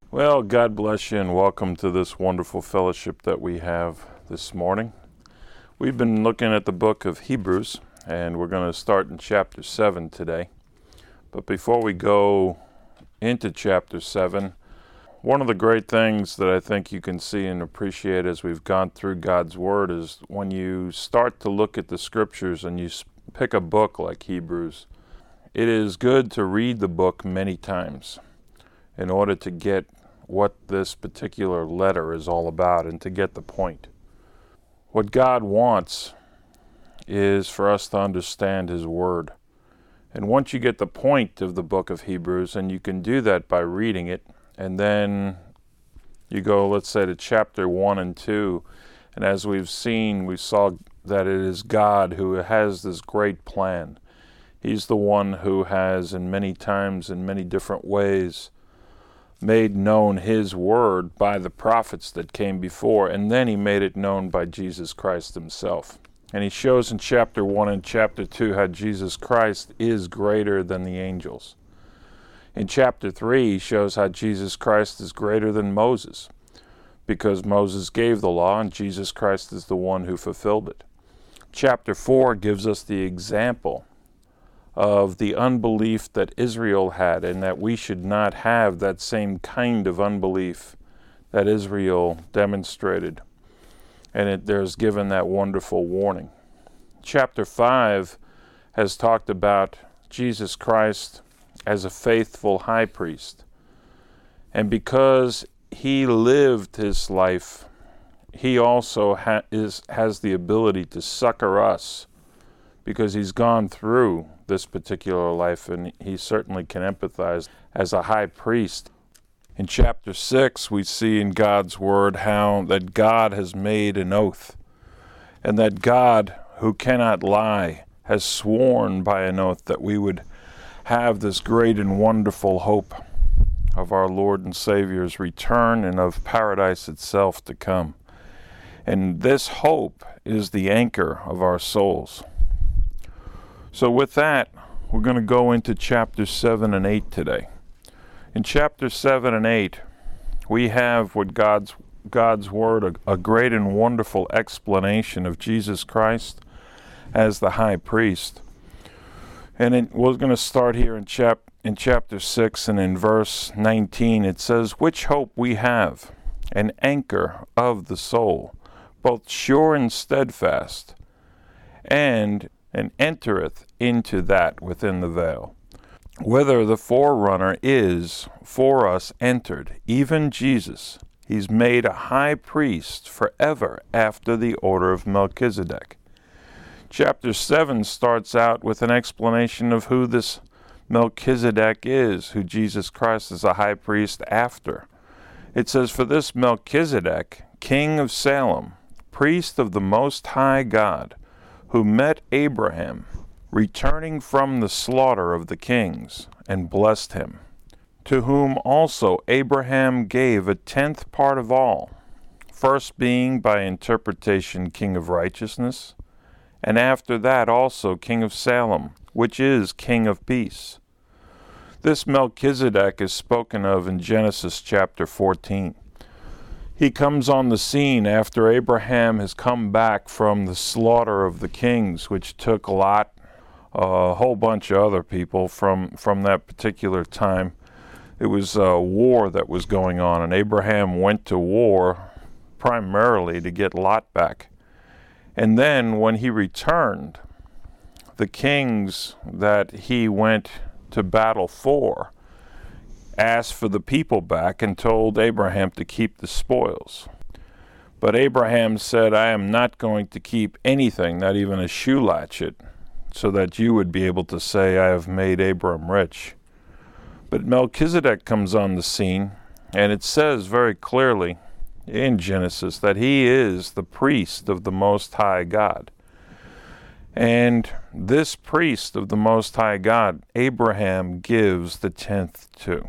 Well, God bless you and welcome to this wonderful fellowship that we have this morning. We've been looking at the book of Hebrews, and we're going to start in chapter 7 today. But before we go into chapter 7, one of the great things that I think you can see and appreciate as we've gone through God's Word is when you start to look at the Scriptures and you pick a book like Hebrews, it is good to read the book many times in order to get what this particular letter is all about and to get the point. What God wants is for us to understand His Word. And once you get the point of the book of Hebrews, and you can do that by reading it, and then you go, let's say, to chapter 1 and 2, and as we've seen, we saw that it is God who has this great plan. He's the one who has, in many times, in many different ways, made known His Word by the prophets that came before, and then He made it known by Jesus Christ Himself. And He shows in chapter 1 and chapter 2 how Jesus Christ is greater than the angels. In chapter 3, He shows how Jesus Christ is greater than Moses, because Moses gave the law and Jesus Christ is the one who fulfilled it. Chapter 4 gives us the example of the unbelief that Israel had, and that we should not have that same kind of unbelief that Israel demonstrated. And there's given that wonderful warning. Chapter 5 has talked about Jesus Christ as a faithful high priest. And because He lived His life, He also has the ability to succor us, because He's gone through this particular life, and He certainly can empathize as a high priest. In chapter 6, we see in God's Word how that God has made an oath, and that God, who cannot lie, has sworn by an oath that we would have this great and wonderful hope of our Lord and Savior's return and of paradise itself to come. And this hope is the anchor of our souls. So with that, we're going to go into chapter 7 and 8 today. In chapter 7 and 8, we have what God's Word, a great and wonderful explanation of Jesus Christ as the high priest. And we're going to start here in chapter 6 and in verse 19. It says, "Which hope we have, an anchor of the soul, both sure and steadfast, and entereth into that within the veil, whither the forerunner is for us entered, even Jesus. He's made a high priest forever after the order of Melchizedek." Chapter 7 starts out with an explanation of who this Melchizedek is, who Jesus Christ is a high priest after. It says, "For this Melchizedek, king of Salem, priest of the Most High God, who met Abraham, returning from the slaughter of the kings, and blessed him, to whom also Abraham gave a tenth part of all, first being by interpretation king of righteousness, and after that also king of Salem, which is king of peace." This Melchizedek is spoken of in Genesis chapter 14. He comes on the scene after Abraham has come back from the slaughter of the kings, which took Lot, a whole bunch of other people from that particular time. It was a war that was going on, and Abraham went to war primarily to get Lot back. And then when he returned, the kings that he went to battle for asked for the people back and told Abraham to keep the spoils. But Abraham said, "I am not going to keep anything, not even a shoe latchet, so that you would be able to say, 'I have made Abram rich.'" But Melchizedek comes on the scene, and it says very clearly in Genesis that he is the priest of the Most High God. And this priest of the Most High God, Abraham gives the tenth to.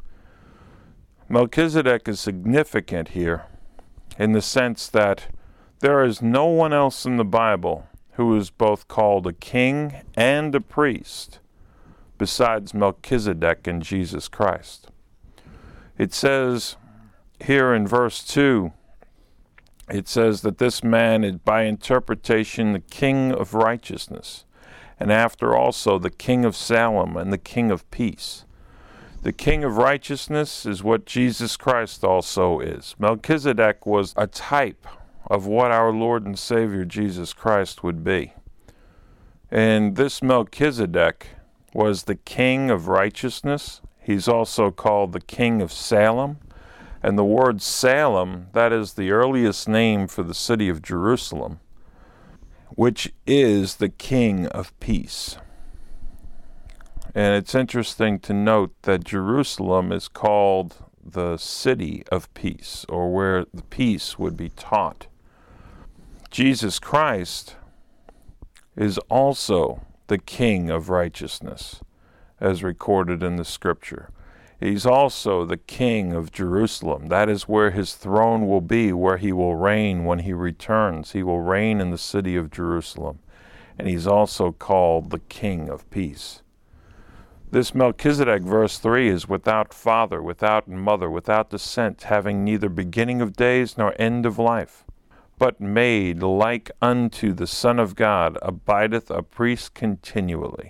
Melchizedek is significant here in the sense that there is no one else in the Bible who is both called a king and a priest besides Melchizedek and Jesus Christ. It says here in verse 2, it says that this man is by interpretation the king of righteousness, and after also the king of Salem and the king of peace. The king of righteousness is what Jesus Christ also is. Melchizedek was a type of what our Lord and Savior Jesus Christ would be. And this Melchizedek was the king of righteousness. He's also called the king of Salem. And the word Salem, that is the earliest name for the city of Jerusalem, which is the king of peace. And it's interesting to note that Jerusalem is called the city of peace, or where the peace would be taught. Jesus Christ is also the king of righteousness, as recorded in the scripture. He's also the king of Jerusalem. That is where his throne will be, where he will reign when he returns. He will reign in the city of Jerusalem. And he's also called the king of peace. This Melchizedek, verse 3, is without father, without mother, without descent, having neither beginning of days nor end of life, but made like unto the Son of God, abideth a priest continually.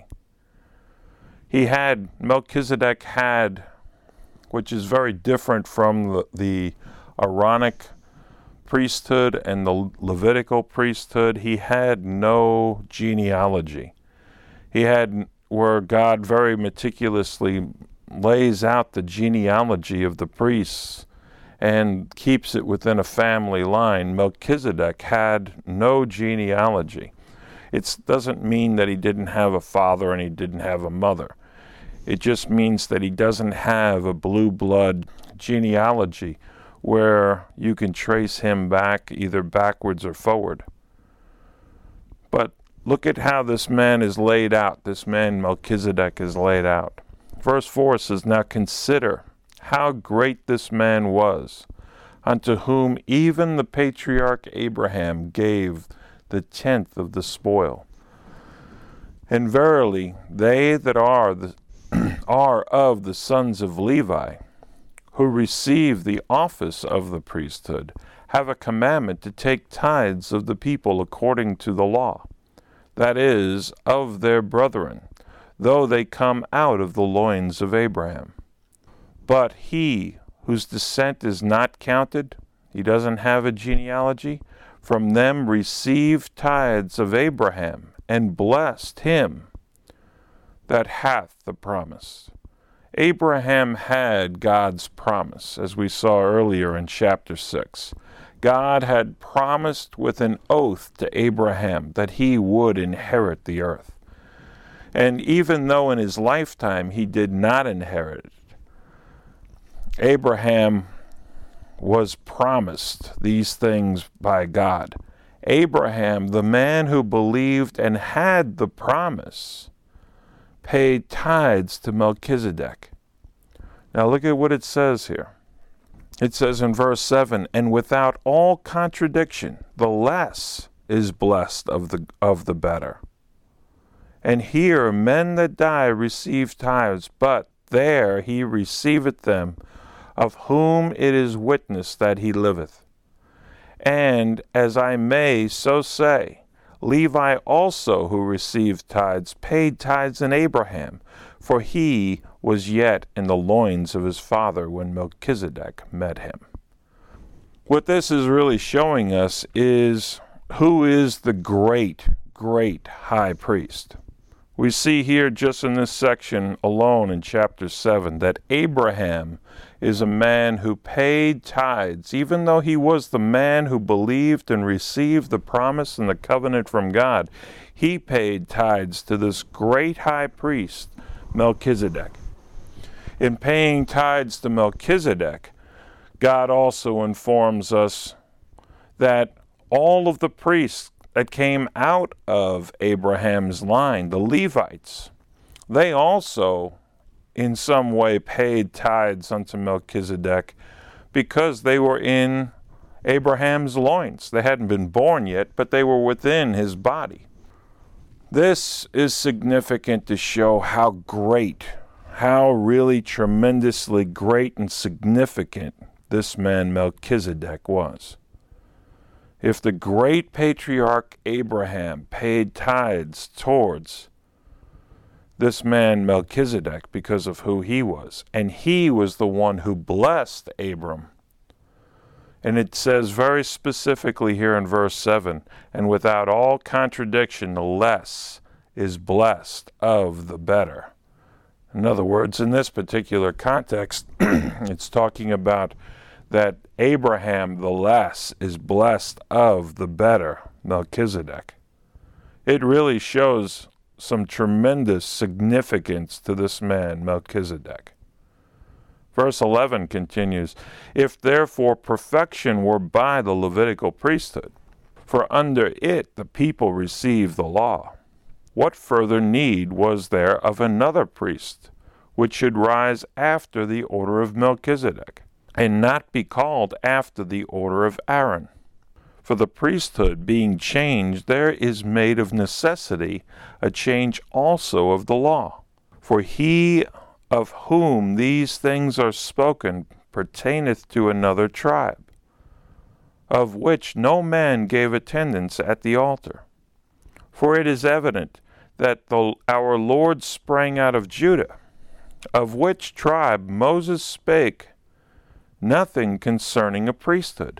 Melchizedek had, which is very different from the Aaronic priesthood and the Levitical priesthood, he had no genealogy. He had where God very meticulously lays out the genealogy of the priests and keeps it within a family line. Melchizedek had no genealogy. It doesn't mean that he didn't have a father and he didn't have a mother. It just means that he doesn't have a blue blood genealogy where you can trace him back either backwards or forward. But look at how this man is laid out. This man Melchizedek is laid out. Verse 4 says, Now consider how great this man was, unto whom even the patriarch Abraham gave the tenth of the spoil. And verily, they that are of the sons of Levi, who receive the office of the priesthood, have a commandment to take tithes of the people according to the law, that is, of their brethren, though they come out of the loins of Abraham. But he whose descent is not counted, he doesn't have a genealogy, from them received tithes of Abraham, and blessed him that hath the promise. Abraham had God's promise, as we saw earlier in chapter 6. God had promised with an oath to Abraham that he would inherit the earth. And even though in his lifetime he did not inherit it, Abraham was promised these things by God. Abraham, the man who believed and had the promise, paid tithes to Melchizedek. Now look at what it says here. It says in verse 7, And without all contradiction, the less is blessed of the better. And here men that die receive tithes, but there he receiveth them, of whom it is witness that he liveth. And as I may so say, Levi also, who received tithes, paid tithes in Abraham, for he was yet in the loins of his father when Melchizedek met him. What this is really showing us is who is the great, great high priest. We see here just in this section alone in chapter 7 that Abraham is a man who paid tithes, even though he was the man who believed and received the promise and the covenant from God. He paid tithes to this great high priest, Melchizedek. In paying tithes to Melchizedek, God also informs us that all of the priests that came out of Abraham's line, the Levites, they also in some way paid tithes unto Melchizedek because they were in Abraham's loins. They hadn't been born yet, but they were within his body. This is significant to show how great, how really tremendously great and significant this man Melchizedek was. If the great patriarch Abraham paid tithes towards this man Melchizedek because of who he was, and he was the one who blessed Abram, and it says very specifically here in verse 7, and without all contradiction, the less is blessed of the better. In other words, in this particular context, it's talking about that Abraham, the less, is blessed of the better, Melchizedek. It really shows some tremendous significance to this man, Melchizedek. Verse 11 continues, if therefore perfection were by the Levitical priesthood, for under it the people received the law, what further need was there of another priest, which should rise after the order of Melchizedek, and not be called after the order of Aaron? For the priesthood being changed, there is made of necessity a change also of the law. For he of whom these things are spoken pertaineth to another tribe, of which no man gave attendance at the altar. For it is evident that our Lord sprang out of Judah, of which tribe Moses spake nothing concerning a priesthood.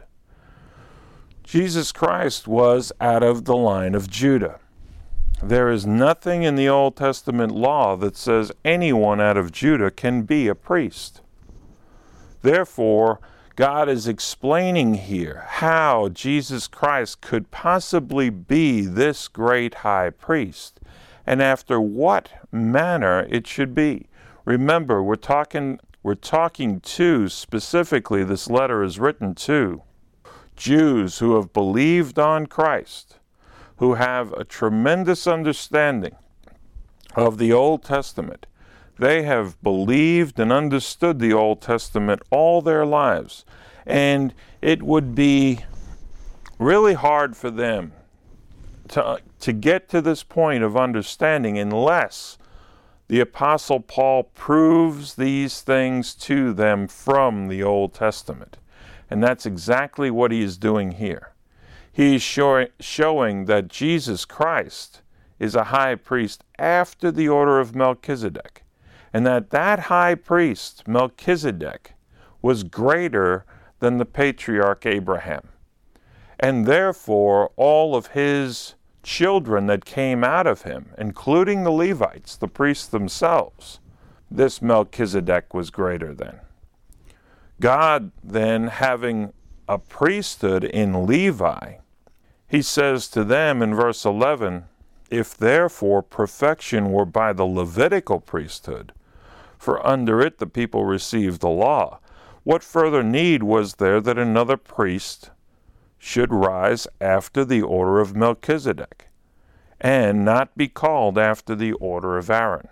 Jesus Christ was out of the line of Judah. There is nothing in the Old Testament law that says anyone out of Judah can be a priest. Therefore, God is explaining here how Jesus Christ could possibly be this great high priest, and after what manner it should be. Remember, we're talking to, specifically, this letter is written to Jews who have believed on Christ, who have a tremendous understanding of the Old Testament. They have believed and understood the Old Testament all their lives, and it would be really hard for them to get to this point of understanding unless the Apostle Paul proves these things to them from the Old Testament. And that's exactly what he is doing here. He is showing that Jesus Christ is a high priest after the order of Melchizedek, and that high priest, Melchizedek, was greater than the patriarch Abraham. And therefore, all of his children that came out of him, including the Levites, the priests themselves, this Melchizedek was greater than. God then, having a priesthood in Levi, he says to them in verse 11, if therefore perfection were by the Levitical priesthood, for under it the people received the law, what further need was there that another priest should rise after the order of Melchizedek, and not be called after the order of Aaron?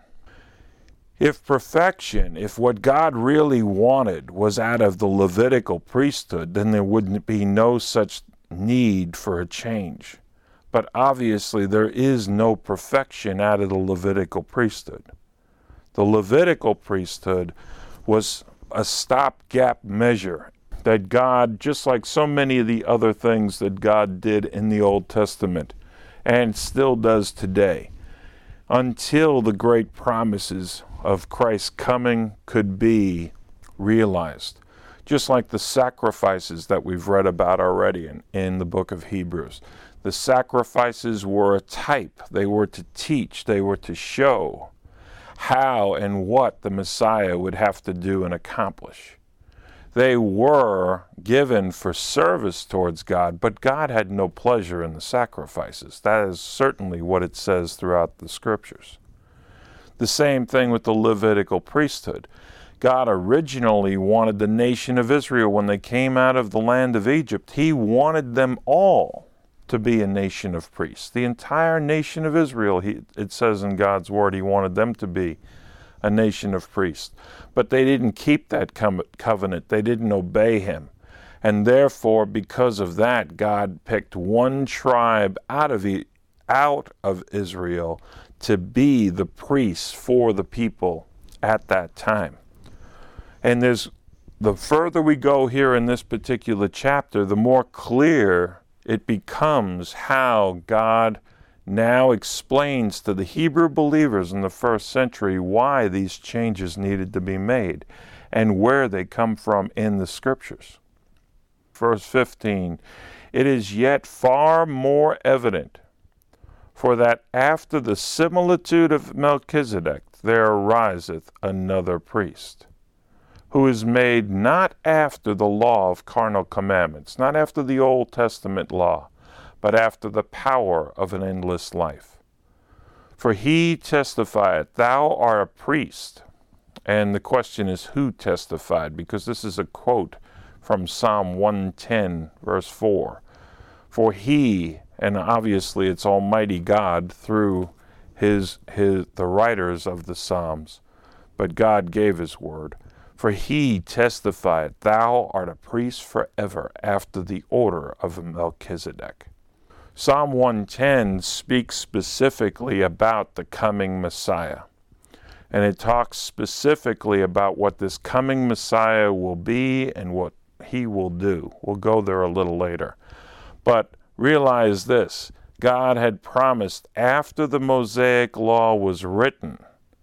If perfection, if what God really wanted was out of the Levitical priesthood, then there wouldn't be no such need for a change. But obviously there is no perfection out of the Levitical priesthood. The Levitical priesthood was a stopgap measure that God, just like so many of the other things that God did in the Old Testament, and still does today, until the great promises of Christ's coming could be realized. Just like the sacrifices that we've read about already in the book of Hebrews. The sacrifices were a type. They were to teach. They were to show how and what the Messiah would have to do and accomplish. They were given for service towards God, but God had no pleasure in the sacrifices. That is certainly what it says throughout the scriptures. The same thing with the Levitical priesthood. God originally wanted the nation of Israel, when they came out of the land of Egypt, he wanted them all to be a nation of priests. The entire nation of Israel, it says in God's word, he wanted them to be a nation of priests. But they didn't keep that covenant. They didn't obey him. And therefore, because of that, God picked one tribe out of Israel to be the priests for the people at that time. And the further we go here in this particular chapter, the more clear it becomes how God now explains to the Hebrew believers in the first century why these changes needed to be made and where they come from in the scriptures. Verse 15, it is yet far more evident, for that after the similitude of Melchizedek there ariseth another priest, who is made not after the law of carnal commandments, not after the Old Testament law, but after the power of an endless life. For he testifieth, thou art a priest. And the question is, who testified? Because this is a quote from Psalm 110, verse 4. For he, and obviously it's Almighty God through the writers of the Psalms, but God gave his word. For he testified, thou art a priest forever after the order of Melchizedek. Psalm 110 speaks specifically about the coming Messiah. And it talks specifically about what this coming Messiah will be and what he will do. We'll go there a little later. But realize this, God had promised after the Mosaic law was written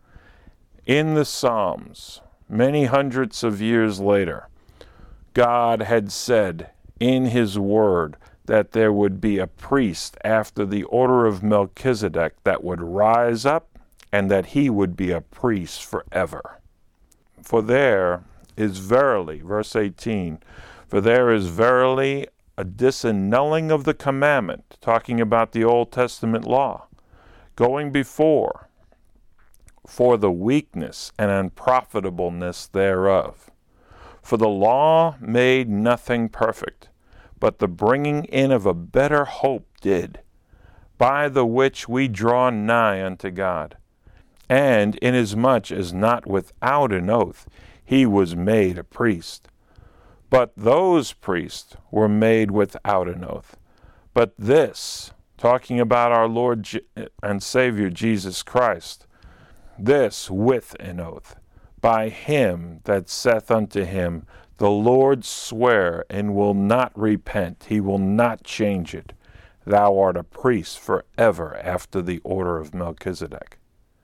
in the Psalms, many hundreds of years later, God had said in his word that there would be a priest after the order of Melchizedek that would rise up and that he would be a priest forever. For there is verily, verse 18, for there is verily a disannulling of the commandment, talking about the Old Testament law, going before, for the weakness and unprofitableness thereof. For the law made nothing perfect, but the bringing in of a better hope did, by the which we draw nigh unto God. And inasmuch as not without an oath he was made a priest. But those priests were made without an oath. But this, talking about our Lord and Savior Jesus Christ, this with an oath, by him that saith unto him, the Lord swear and will not repent, he will not change it. Thou art a priest forever after the order of Melchizedek.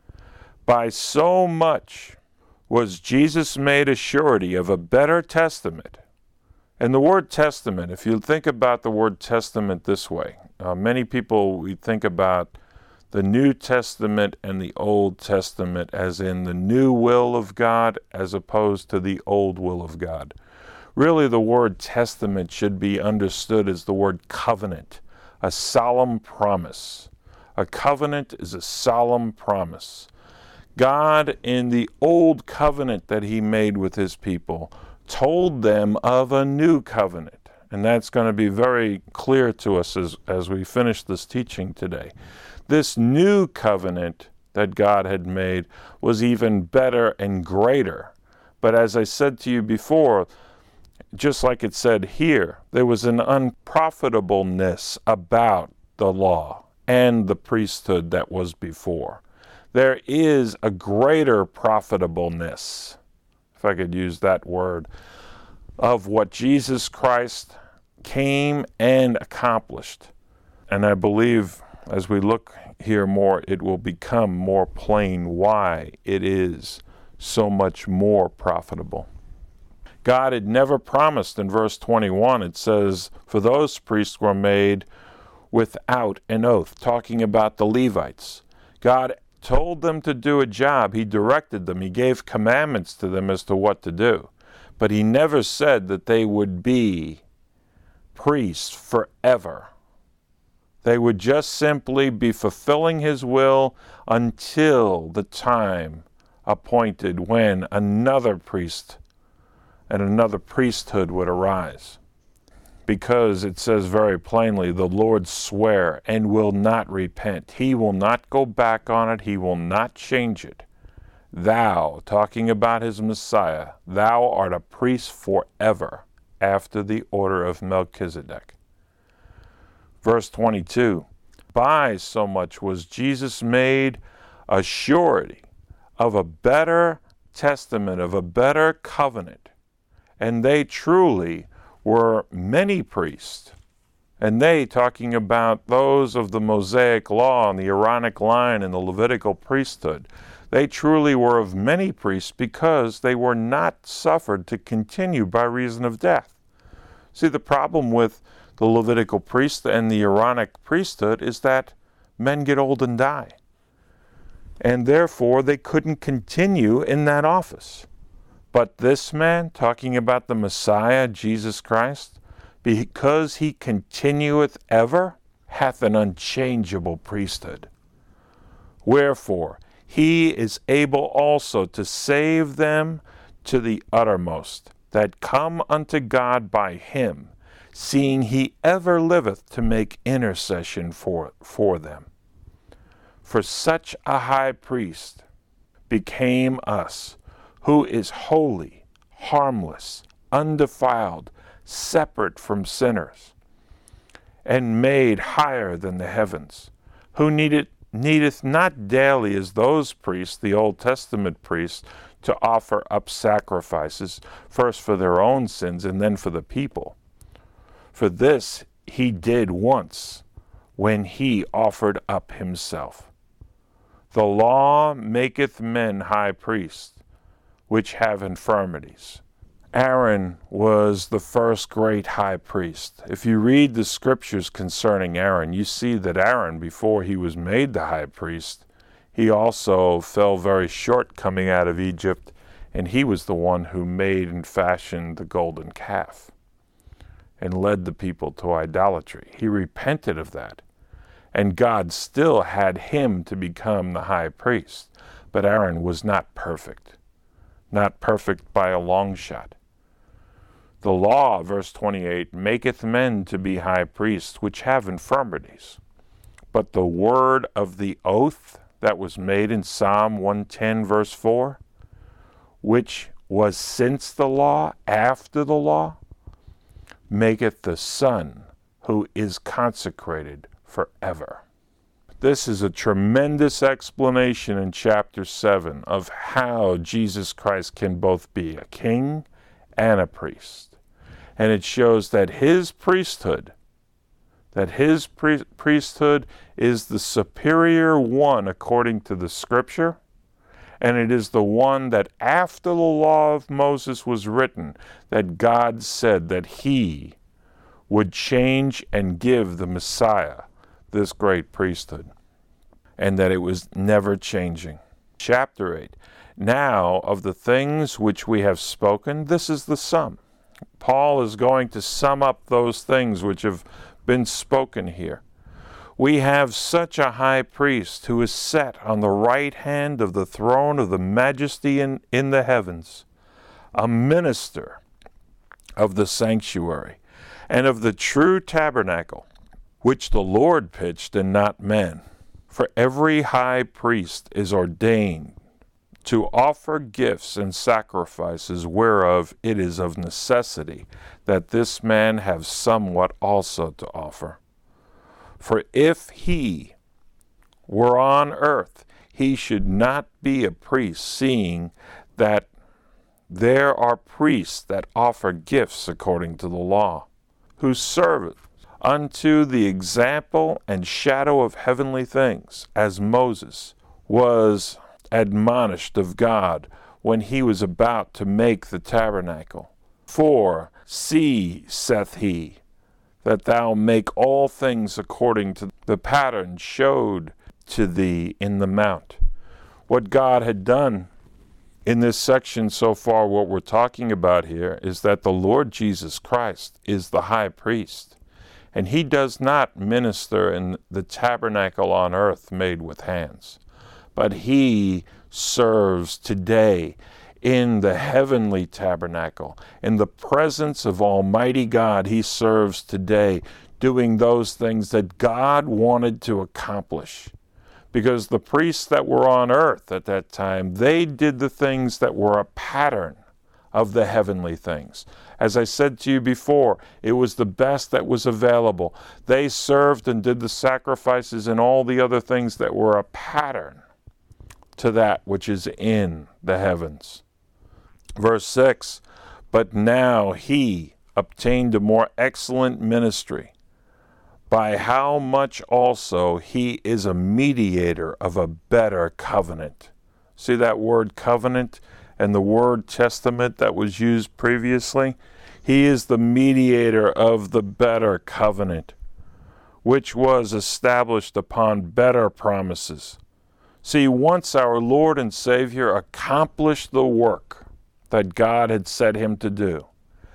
By so much was Jesus made a surety of a better testament. And the word testament, if you think about the word testament this way, many people, we think about the New Testament and the Old Testament as in the new will of God as opposed to the old will of God. Really, the word testament should be understood as the word covenant, a solemn promise. A covenant is a solemn promise. God, in the old covenant that he made with his people, told them of a new covenant. And that's going to be very clear to us as we finish this teaching today. This new covenant that God had made was even better and greater. But as I said to you before, just like it said here, there was an unprofitableness about the law and the priesthood that was before. There is a greater profitableness, if I could use that word, of what Jesus Christ came and accomplished. And I believe as we look here more, it will become more plain why it is so much more profitable. God had never promised in verse 21, it says, for those priests were made without an oath, talking about the Levites. God told them to do a job. He directed them. He gave commandments to them as to what to do. But he never said that they would be priests forever. They would just simply be fulfilling his will until the time appointed when another priest and another priesthood would arise. Because it says very plainly, the Lord swear and will not repent. He will not go back on it. He will not change it. Thou, talking about his Messiah, thou art a priest forever after the order of Melchizedek. Verse 22, by so much was Jesus made a surety of a better testament of a better covenant, and they truly were many priests. And they, talking about those of the Mosaic law and the Aaronic line and the Levitical priesthood, they truly were of many priests because they were not suffered to continue by reason of death. See, the problem with the Levitical priest and the Aaronic priesthood is that men get old and die. And therefore, they couldn't continue in that office. But this man, talking about the Messiah, Jesus Christ, because he continueth ever, hath an unchangeable priesthood. Wherefore, he is able also to save them to the uttermost, that come unto God by him, seeing he ever liveth to make intercession for them. For such a high priest became us, who is holy, harmless, undefiled, separate from sinners, and made higher than the heavens, who needeth not daily as those priests, the Old Testament priests, to offer up sacrifices, first for their own sins and then for the people. For this he did once, when he offered up himself. The law maketh men high priests, which have infirmities. Aaron was the first great high priest. If you read the scriptures concerning Aaron, you see that Aaron, before he was made the high priest, he also fell very short coming out of Egypt, and he was the one who made and fashioned the golden calf and led the people to idolatry. He repented of that, and God still had him to become the high priest. But Aaron was not perfect by a long shot. The law, verse 28, maketh men to be high priests, which have infirmities. But the word of the oath that was made in Psalm 110, verse 4, which was since the law, after the law, maketh the Son who is consecrated forever. This is a tremendous explanation in chapter 7 of how Jesus Christ can both be a king and a priest. And it shows that his priesthood is the superior one according to the scripture, and it is the one that after the law of Moses was written, that God said that he would change and give the Messiah this great priesthood, and that it was never changing. Chapter 8. Now of the things which we have spoken, this is the sum. Paul is going to sum up those things which have been spoken here. We have such a high priest who is set on the right hand of the throne of the majesty in the heavens, a minister of the sanctuary and of the true tabernacle, which the Lord pitched and not men. For every high priest is ordained to offer gifts and sacrifices, whereof it is of necessity that this man have somewhat also to offer. For if he were on earth, he should not be a priest, seeing that there are priests that offer gifts according to the law, who serve unto the example and shadow of heavenly things, as Moses was admonished of God when he was about to make the tabernacle. For, see, saith he, that thou make all things according to the pattern showed to thee in the mount. What God had done in this section so far, what we're talking about here, is that the Lord Jesus Christ is the high priest, and he does not minister in the tabernacle on earth made with hands, but he serves today in the heavenly tabernacle. In the presence of Almighty God, he serves today, doing those things that God wanted to accomplish. Because the priests that were on earth at that time, they did the things that were a pattern of the heavenly things. As I said to you before, it was the best that was available. They served and did the sacrifices and all the other things that were a pattern to that which is in the heavens. Verse 6, but now he obtained a more excellent ministry, by how much also he is a mediator of a better covenant. See that word covenant and the word testament that was used previously? He is the mediator of the better covenant, which was established upon better promises. See, once our Lord and Savior accomplished the work that God had set him to do,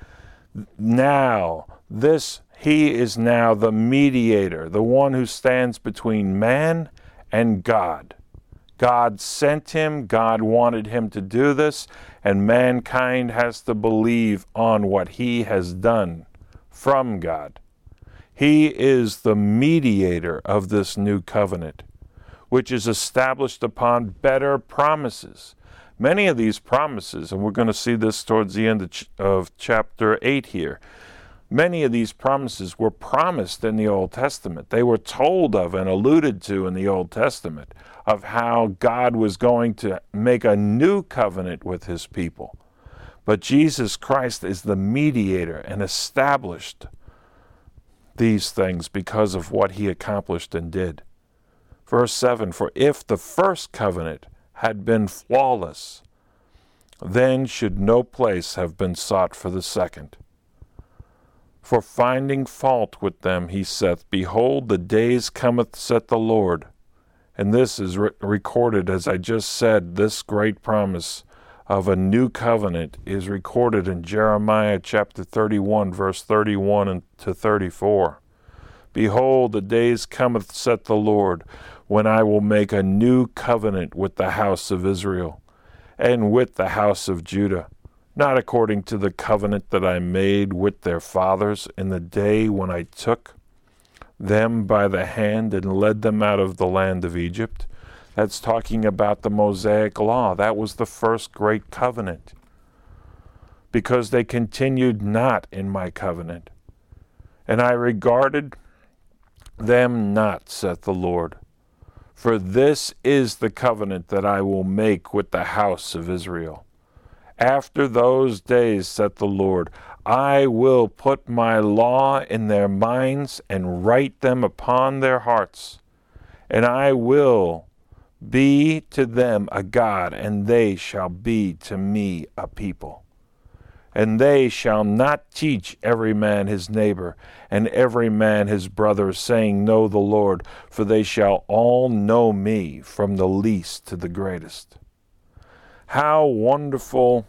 he is now the mediator, the one who stands between man and God. God sent him, God wanted him to do this, and mankind has to believe on what he has done from God. He is the mediator of this new covenant, which is established upon better promises. Many of these promises, and we're going to see this towards the end of chapter 8 here, many of these promises were promised in the Old Testament. They were told of and alluded to in the Old Testament of how God was going to make a new covenant with his people. But Jesus Christ is the mediator and established these things because of what he accomplished and did. Verse 7, for if the first covenant had been flawless, then should no place have been sought for the second. For finding fault with them, he saith, behold, the days cometh, saith the Lord. And this is recorded, as I just said, this great promise of a new covenant is recorded in Jeremiah chapter 31, verse 31 to 34. Behold, the days cometh, saith the Lord, when I will make a new covenant with the house of Israel and with the house of Judah, not according to the covenant that I made with their fathers in the day when I took them by the hand and led them out of the land of Egypt. That's talking about the Mosaic law. That was the first great covenant, because they continued not in my covenant. And I regarded them not, saith the Lord. For this is the covenant that I will make with the house of Israel. After those days, saith the Lord, I will put my law in their minds and write them upon their hearts. And I will be to them a God, and they shall be to me a people. And they shall not teach every man his neighbor, and every man his brother, saying, Know the Lord, for they shall all know me, from the least to the greatest. How wonderful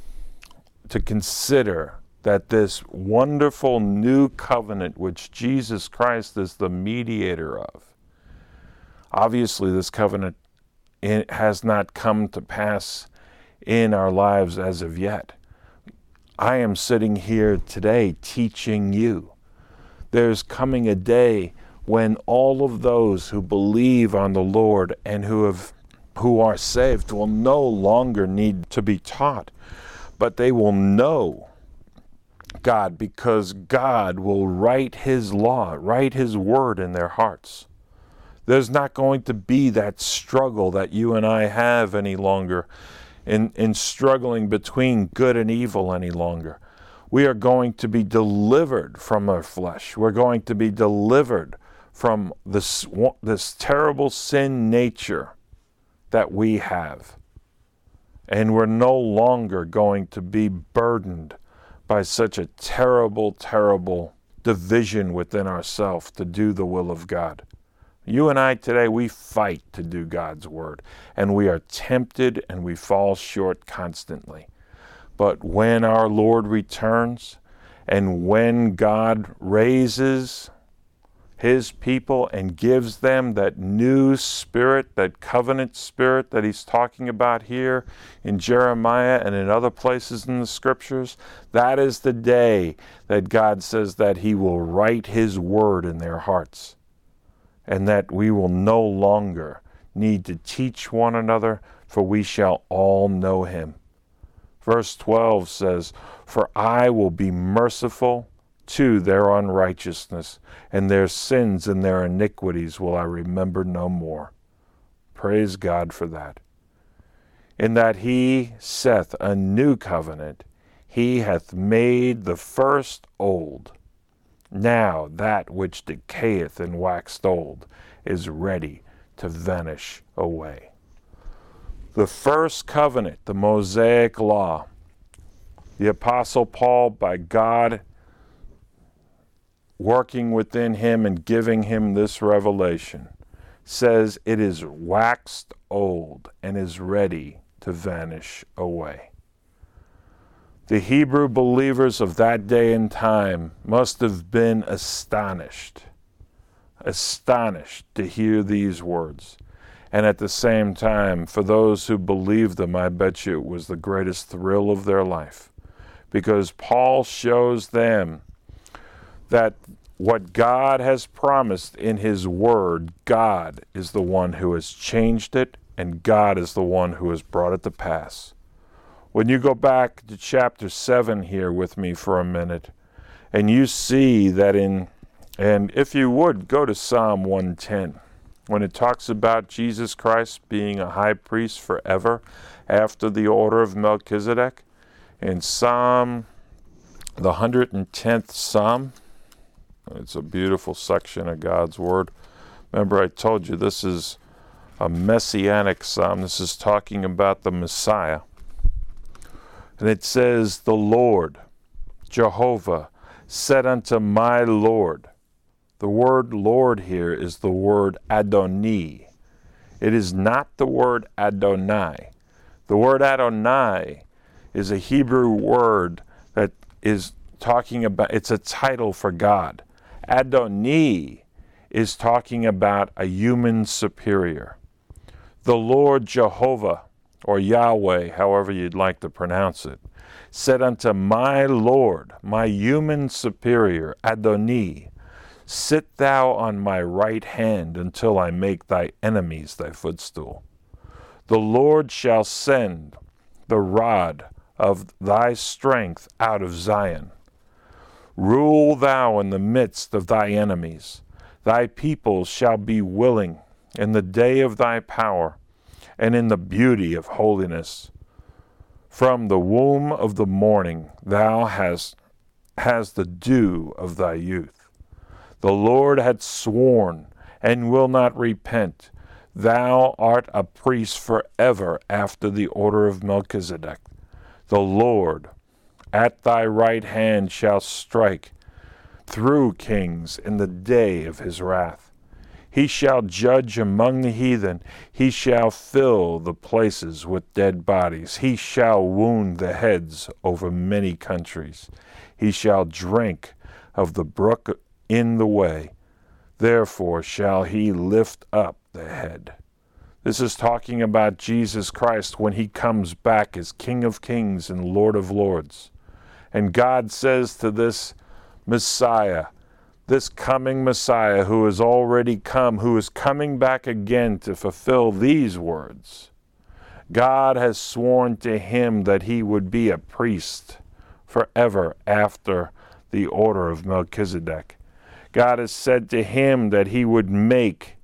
to consider that this wonderful new covenant, which Jesus Christ is the mediator of. Obviously, this covenant has not come to pass in our lives as of yet. I am sitting here today teaching you. There's coming a day when all of those who believe on the Lord and who are saved will no longer need to be taught, but they will know God, because God will write his law, write his word in their hearts. There's not going to be that struggle that you and I have any longer in struggling between good and evil any longer. We are going to be delivered from our flesh. We're going to be delivered from this terrible sin nature that we have. And we're no longer going to be burdened by such a terrible, terrible division within ourselves to do the will of God. You and I today, we fight to do God's word, and we are tempted and we fall short constantly. But when our Lord returns, and when God raises his people and gives them that new spirit, that covenant spirit that he's talking about here in Jeremiah and in other places in the scriptures, that is the day that God says that he will write his word in their hearts, and that we will no longer need to teach one another, for we shall all know him. Verse 12 says, For I will be merciful to their unrighteousness, and their sins and their iniquities will I remember no more. Praise God for that. in that he saith a new covenant, he hath made the first old. Now that which decayeth and waxed old is ready to vanish away. The first covenant, the Mosaic law, the Apostle Paul, by God working within him and giving him this revelation, says it is waxed old and is ready to vanish away. The Hebrew believers of that day and time must have been astonished to hear these words. And at the same time, for those who believed them, I bet you it was the greatest thrill of their life. Because Paul shows them that what God has promised in his word, God is the one who has changed it, and God is the one who has brought it to pass. When you go back to chapter 7 here with me for a minute, and you see that and if you would, go to Psalm 110, when it talks about Jesus Christ being a high priest forever after the order of Melchizedek, in Psalm, the 110th Psalm, it's a beautiful section of God's Word. Remember, I told you this is a messianic psalm. This is talking about the Messiah. And it says, the Lord, Jehovah, said unto my Lord. The word Lord here is the word Adoni. It is not the word Adonai. The word Adonai is a Hebrew word that is talking about, it's a title for God. Adoni is talking about a human superior. The Lord Jehovah, or Yahweh, however you'd like to pronounce it, said unto my Lord, my human superior, Adoni, sit thou on my right hand until I make thy enemies thy footstool. The Lord shall send the rod of thy strength out of Zion. Rule thou in the midst of thy enemies. Thy people shall be willing in the day of thy power and in the beauty of holiness. From the womb of the morning thou hast the dew of thy youth. The Lord hath sworn and will not repent. Thou art a priest forever after the order of Melchizedek. The Lord at thy right hand shall strike through kings in the day of his wrath. He shall judge among the heathen. He shall fill the places with dead bodies. He shall wound the heads over many countries. He shall drink of the brook in the way. Therefore shall he lift up the head. This is talking about Jesus Christ when he comes back as King of Kings and Lord of Lords. And God says to this Messiah, this coming Messiah who has already come, who is coming back again to fulfill these words, God has sworn to him that he would be a priest forever after the order of Melchizedek. God has said to him that he would make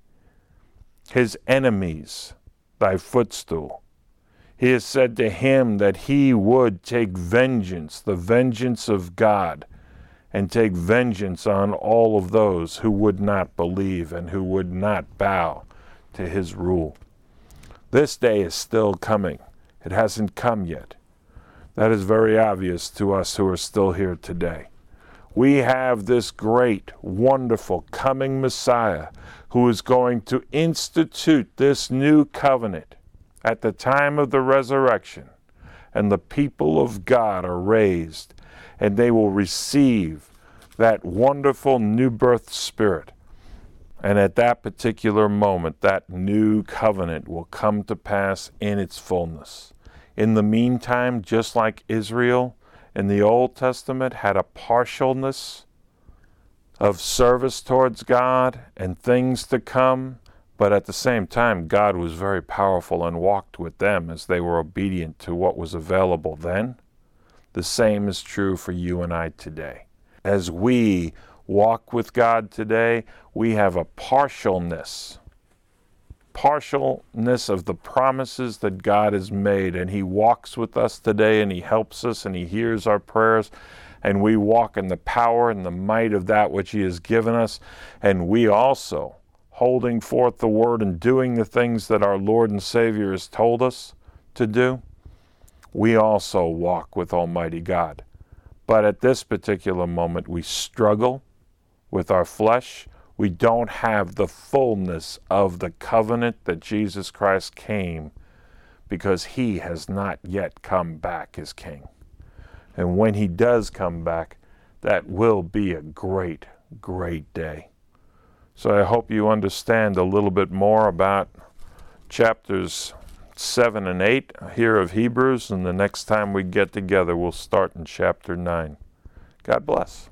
his enemies thy footstool. He has said to him that he would take vengeance, the vengeance of God, and take vengeance on all of those who would not believe and who would not bow to his rule. This day is still coming. It hasn't come yet. That is very obvious to us who are still here today. We have this great, wonderful coming Messiah who is going to institute this new covenant at the time of the resurrection, and the people of God are raised, and they will receive that wonderful new birth spirit. And at that particular moment, that new covenant will come to pass in its fullness. In the meantime, just like Israel in the Old Testament had a partialness of service towards God and things to come, but at the same time, God was very powerful and walked with them as they were obedient to what was available then. The same is true for you and I today. As we walk with God today, we have a partialness partialness of the promises that God has made, and He walks with us today, and He helps us, and He hears our prayers, and we walk in the power and the might of that which He has given us, and we also, holding forth the word and doing the things that our Lord and Savior has told us to do, we also walk with Almighty God. But at this particular moment, we struggle with our flesh. We don't have the fullness of the covenant that Jesus Christ came, because He has not yet come back as King. And when He does come back, that will be a great, great day. So I hope you understand a little bit more about chapters 7 and 8 here of Hebrews, and the next time we get together, we'll start in chapter 9. God bless.